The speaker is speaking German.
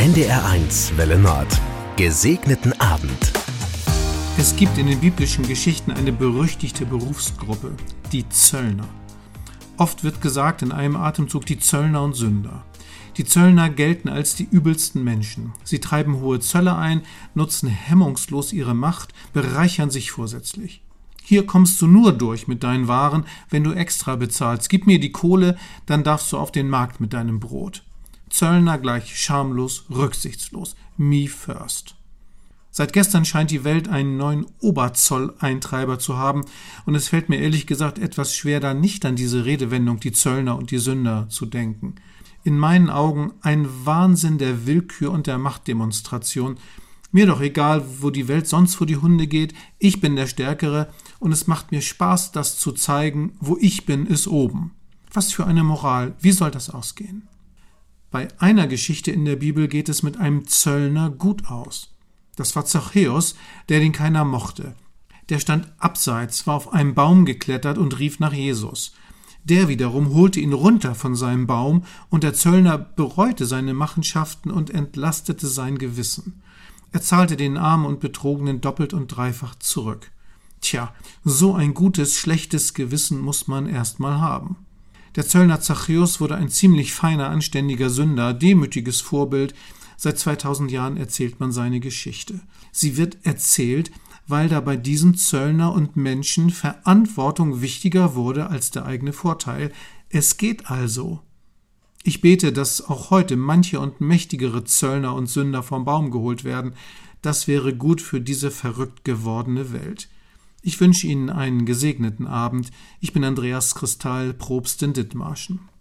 NDR1 Welle Nord. Gesegneten Abend. Es gibt in den biblischen Geschichten eine berüchtigte Berufsgruppe, die Zöllner. Oft wird gesagt in einem Atemzug die Zöllner und Sünder. Die Zöllner gelten als die übelsten Menschen. Sie treiben hohe Zölle ein, nutzen hemmungslos ihre Macht, bereichern sich vorsätzlich. Hier kommst du nur durch mit deinen Waren, wenn du extra bezahlst. Gib mir die Kohle, dann darfst du auf den Markt mit deinem Brot. Zöllner gleich schamlos, rücksichtslos. Me first. Seit gestern scheint die Welt einen neuen Oberzolleintreiber zu haben, und es fällt mir ehrlich gesagt etwas schwer, da nicht an diese Redewendung die Zöllner und die Sünder zu denken. In meinen Augen ein Wahnsinn der Willkür und der Machtdemonstration. Mir doch egal, wo die Welt sonst vor die Hunde geht, ich bin der Stärkere und es macht mir Spaß, das zu zeigen, wo ich bin, ist oben. Was für eine Moral, wie soll das ausgehen? Bei einer Geschichte in der Bibel geht es mit einem Zöllner gut aus. Das war Zachäus, der den keiner mochte. Der stand abseits, war auf einen Baum geklettert und rief nach Jesus. Der wiederum holte ihn runter von seinem Baum, und der Zöllner bereute seine Machenschaften und entlastete sein Gewissen. Er zahlte den Armen und Betrogenen doppelt und dreifach zurück. Tja, so ein gutes, schlechtes Gewissen muss man erst mal haben. Der Zöllner Zachäus wurde ein ziemlich feiner, anständiger Sünder, demütiges Vorbild. Seit 2000 Jahren erzählt man seine Geschichte. Sie wird erzählt, weil da bei diesem Zöllner und Menschen Verantwortung wichtiger wurde als der eigene Vorteil. Es geht also. Ich bete, dass auch heute manche und mächtigere Zöllner und Sünder vom Baum geholt werden. Das wäre gut für diese verrückt gewordene Welt. Ich wünsche Ihnen einen gesegneten Abend. Ich bin Andreas Kristall, Propst in Dithmarschen.